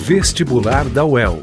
Vestibular da UEL.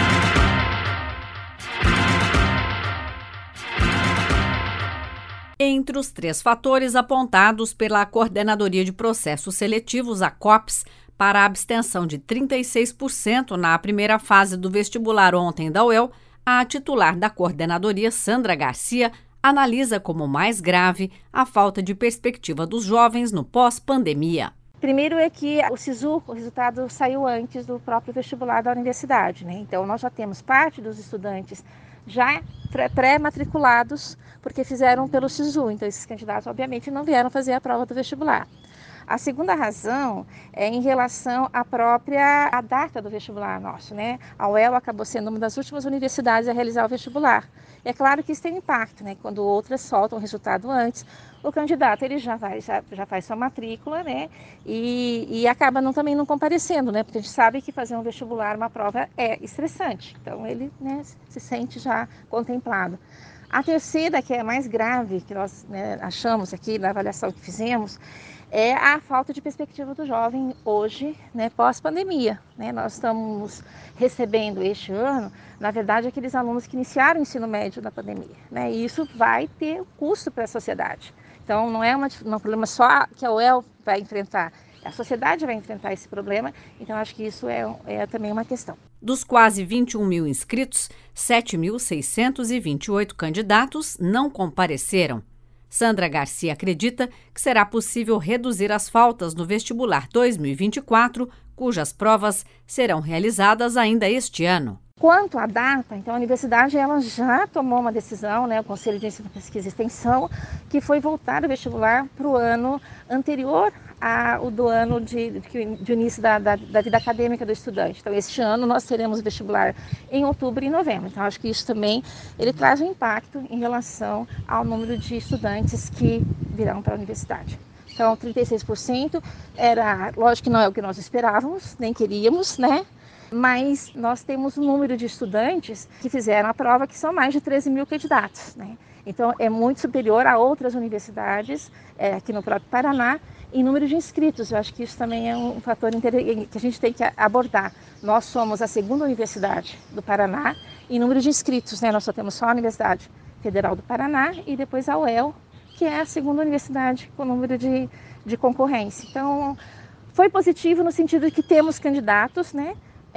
Entre os 3 fatores apontados pela Coordenadoria de Processos Seletivos, a COPS, para a abstenção de 36% na primeira fase do vestibular ontem da UEL, a titular da coordenadoria, Sandra Garcia, analisa como mais grave a falta de perspectiva dos jovens no pós-pandemia. Primeiro é que o SISU, o resultado saiu antes do próprio vestibular da universidade, né? Então nós já temos parte dos estudantes já pré-matriculados porque fizeram pelo SISU, então esses candidatos obviamente não vieram fazer a prova do vestibular. A segunda razão é em relação à data do vestibular nosso, né? A UEL acabou sendo uma das últimas universidades a realizar o vestibular. E é claro que isso tem impacto, né? Quando outras soltam o resultado antes, o candidato ele já faz sua matrícula, né? E acaba também não comparecendo, né? Porque a gente sabe que fazer um vestibular, uma prova, é estressante. Então ele, né, se sente já contemplado. A terceira, que é a mais grave, que nós, né, achamos aqui na avaliação que fizemos, é a falta de perspectiva do jovem hoje, né, pós-pandemia, né? Nós estamos recebendo este ano, na verdade, aqueles alunos que iniciaram o ensino médio na pandemia, né? E isso vai ter custo para a sociedade. Então, não é um problema só que a UEL vai enfrentar, a sociedade vai enfrentar esse problema, então acho que isso é também uma questão. Dos quase 21 mil inscritos, 7.628 candidatos não compareceram. Sandra Garcia acredita que será possível reduzir as faltas no vestibular 2024, cujas provas serão realizadas ainda este ano. Quanto à data, então a universidade ela já tomou uma decisão, né, o Conselho de Ensino, Pesquisa e Extensão, que foi voltar o vestibular para o ano anterior ao do ano de início da vida acadêmica do estudante. Então, este ano nós teremos vestibular em outubro e novembro. Então, acho que isso também ele traz um impacto em relação ao número de estudantes que virão para a universidade. Então, 36% lógico que não é o que nós esperávamos, nem queríamos, né? Mas nós temos um número de estudantes que fizeram a prova que são mais de 13 mil candidatos, né? Então é muito superior a outras universidades aqui no próprio Paraná em número de inscritos. Eu acho que isso também é um fator que a gente tem que abordar. Nós somos a segunda universidade do Paraná em número de inscritos, né? Nós só temos só a Universidade Federal do Paraná e depois a UEL, que é a segunda universidade com número de concorrência. Então foi positivo no sentido de que temos candidatos, né?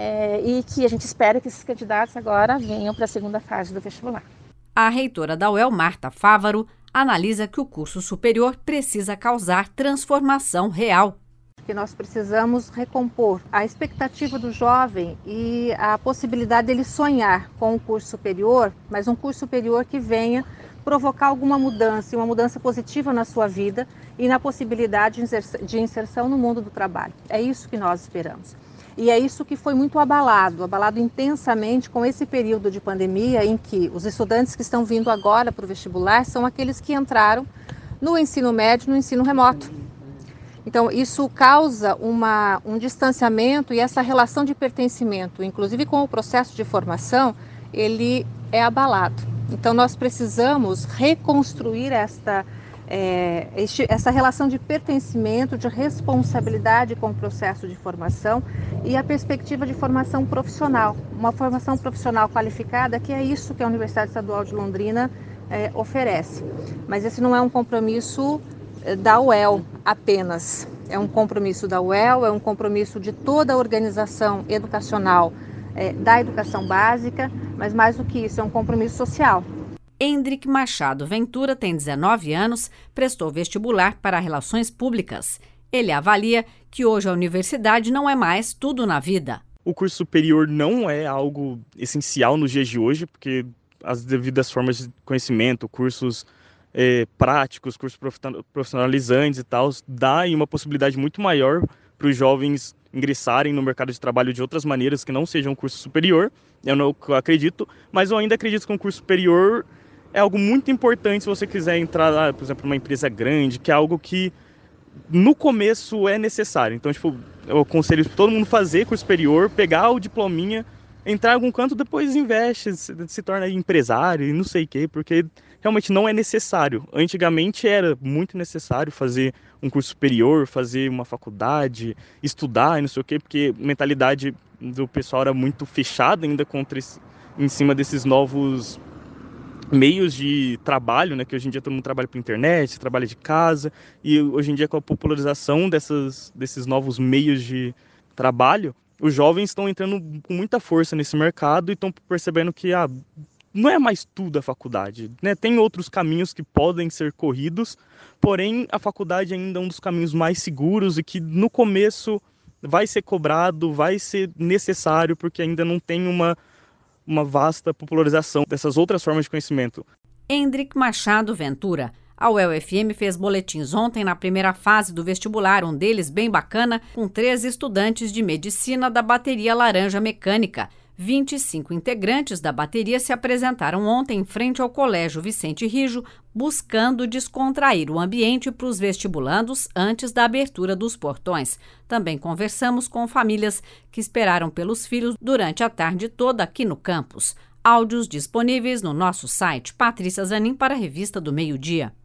E que a gente espera que esses candidatos agora venham para a segunda fase do vestibular. A reitora da UEL, Marta Fávaro, analisa que o curso superior precisa causar transformação real. Que nós precisamos recompor a expectativa do jovem e a possibilidade dele sonhar com um curso superior, mas um curso superior que venha provocar alguma mudança, uma mudança positiva na sua vida e na possibilidade de inserção no mundo do trabalho. É isso que nós esperamos. E é isso que foi muito abalado intensamente com esse período de pandemia em que os estudantes que estão vindo agora para o vestibular são aqueles que entraram no ensino médio, no ensino remoto. Então isso causa um distanciamento e essa relação de pertencimento, inclusive com o processo de formação, ele é abalado. Então nós precisamos reconstruir essa relação de pertencimento, de responsabilidade com o processo de formação e a perspectiva de formação profissional, uma formação profissional qualificada, que é isso que a Universidade Estadual de Londrina oferece. Mas esse não é um compromisso da UEL apenas, é um compromisso da UEL, é um compromisso de toda a organização educacional da educação básica, mas mais do que isso, é um compromisso social. Hendrick Machado Ventura tem 19 anos, prestou vestibular para Relações Públicas. Ele avalia que hoje a universidade não é mais tudo na vida. O curso superior não é algo essencial nos dias de hoje, porque as devidas formas de conhecimento, cursos práticos, cursos profissionalizantes e tal, dá uma possibilidade muito maior para os jovens ingressarem no mercado de trabalho de outras maneiras que não sejam um curso superior. Eu não acredito, mas eu ainda acredito que um curso superior é algo muito importante se você quiser entrar, por exemplo, numa empresa grande, que é algo que no começo é necessário. Então, eu aconselho todo mundo fazer curso superior, pegar o diplominha, entrar em algum canto, depois investe, se torna empresário e não sei o quê, porque realmente não é necessário. Antigamente era muito necessário fazer um curso superior, fazer uma faculdade, estudar e não sei o quê, porque mentalidade do pessoal era muito fechada ainda em cima desses novos meios de trabalho, né, que hoje em dia todo mundo trabalha por internet, trabalha de casa, e hoje em dia com a popularização desses novos meios de trabalho, os jovens estão entrando com muita força nesse mercado e estão percebendo que não é mais tudo a faculdade, né? Tem outros caminhos que podem ser corridos, porém a faculdade ainda é um dos caminhos mais seguros e que no começo vai ser cobrado, vai ser necessário, porque ainda não tem uma vasta popularização dessas outras formas de conhecimento. Hendrick Machado Ventura. A UEL-FM fez boletins ontem na primeira fase do vestibular, um deles bem bacana, com 13 estudantes de medicina da bateria Laranja Mecânica. 25 integrantes da bateria se apresentaram ontem em frente ao Colégio Vicente Rijo, buscando descontrair o ambiente para os vestibulandos antes da abertura dos portões. Também conversamos com famílias que esperaram pelos filhos durante a tarde toda aqui no campus. Áudios disponíveis no nosso site. Patrícia Zanin para a Revista do Meio-Dia.